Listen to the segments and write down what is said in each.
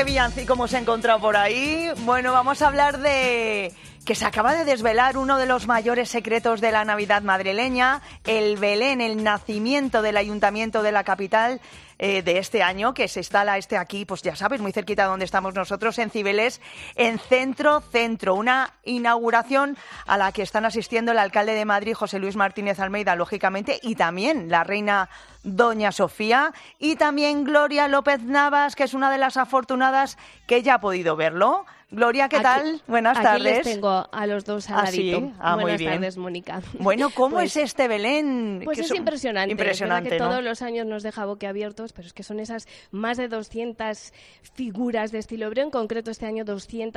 qué villancico hemos encontrado por ahí. Bueno, vamos a hablar de que se acaba de desvelar uno de los mayores secretos de la Navidad madrileña, el Belén, el nacimiento del Ayuntamiento de la capital de este año, que se instala aquí, pues ya sabes, muy cerquita de donde estamos nosotros, en Cibeles, en Centro. Una inauguración a la que están asistiendo el alcalde de Madrid, José Luis Martínez Almeida, lógicamente, y también la reina Doña Sofía, y también Gloria López Navas, que es una de las afortunadas que ya ha podido verlo. Gloria, ¿qué tal? Buenas tardes. Aquí les tengo a los dos al ladito. ¿Sí? Buenas tardes, Mónica. Bueno, ¿cómo es este Belén? Pues es impresionante. Impresionante, es verdad que ¿no? todos los años nos deja boquiabiertos, pero es que son esas más de 200 figuras de estilo hebreo, en concreto este año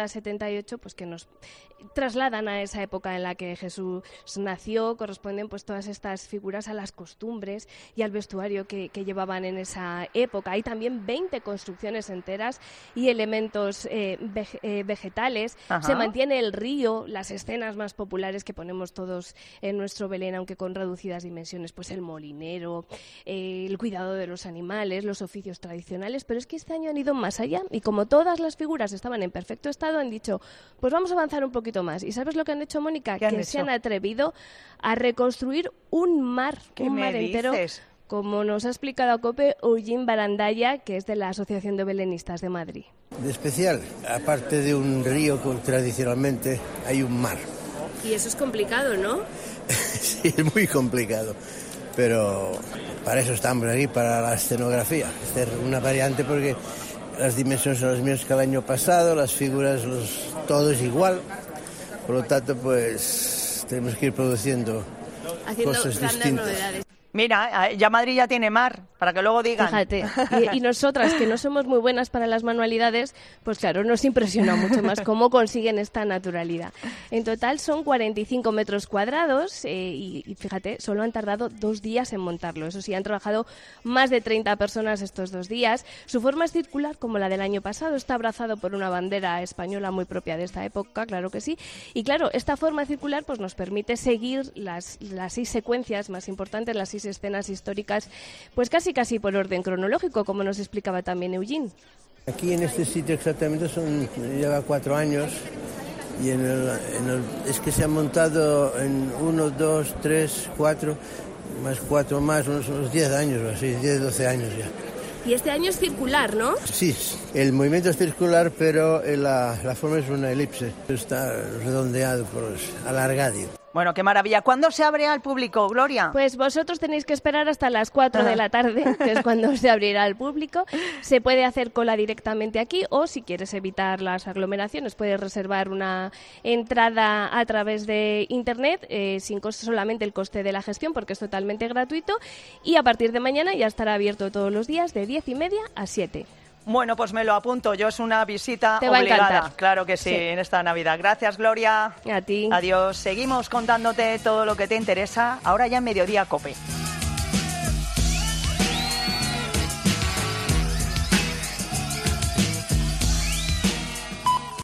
278, pues que nos trasladan a esa época en la que Jesús nació. Corresponden pues todas estas figuras a las costumbres y al vestuario que llevaban en esa época. Hay también 20 construcciones enteras y elementos vegetales. Ajá. Se mantiene el río, las escenas más populares que ponemos todos en nuestro Belén, aunque con reducidas dimensiones, pues el molinero, el cuidado de los animales, los oficios tradicionales, pero es que este año han ido más allá y como todas las figuras estaban en perfecto estado, han dicho, pues vamos a avanzar un poquito más. ¿Y sabes lo que han hecho, Mónica? Se han atrevido a reconstruir un mar entero, como nos ha explicado a COPE Eugene Barandalla, que es de la Asociación de Belenistas de Madrid. De especial, aparte de un río, tradicionalmente hay un mar. Y eso es complicado, ¿no? Sí, es muy complicado, pero para eso estamos aquí, para la escenografía, hacer una variante porque las dimensiones son las mismas que el año pasado, las figuras, todo es igual, por lo tanto, pues tenemos que ir produciendo cosas distintas. Novedades. Mira, ya Madrid ya tiene mar, para que luego digan. Fíjate, y nosotras, que no somos muy buenas para las manualidades, pues claro, nos impresiona mucho más cómo consiguen esta naturalidad. En total son 45 metros cuadrados y fíjate, solo han tardado 2 días en montarlo. Eso sí, han trabajado más de 30 personas estos 2 días. Su forma es circular, como la del año pasado, está abrazado por una bandera española muy propia de esta época, claro que sí. Y claro, esta forma circular pues nos permite seguir las 6 secuencias más importantes, las 6 escenas históricas, pues casi por orden cronológico, como nos explicaba también Eugene. Aquí en este sitio exactamente lleva 4 años y es que se ha montado en 1, 2, 3, 4, más 4 más, unos 10 años o así, 10, 12 años ya. Y este año es circular, ¿no? Sí, el movimiento es circular, pero la forma es una elipse, está redondeado, alargado. Bueno, qué maravilla. ¿Cuándo se abre al público, Gloria? Pues vosotros tenéis que esperar hasta las 4 de la tarde, que es cuando se abrirá al público. Se puede hacer cola directamente aquí o, si quieres evitar las aglomeraciones, puedes reservar una entrada a través de Internet, sin coste, solamente el coste de la gestión, porque es totalmente gratuito. Y a partir de mañana ya estará abierto todos los días de 10:30 a 7. Bueno, pues me lo apunto. Yo es una visita Te va obligada. a encantar. Claro que sí, en esta Navidad. Gracias, Gloria. A ti. Adiós. Seguimos contándote todo lo que te interesa. Ahora ya en Mediodía COPE.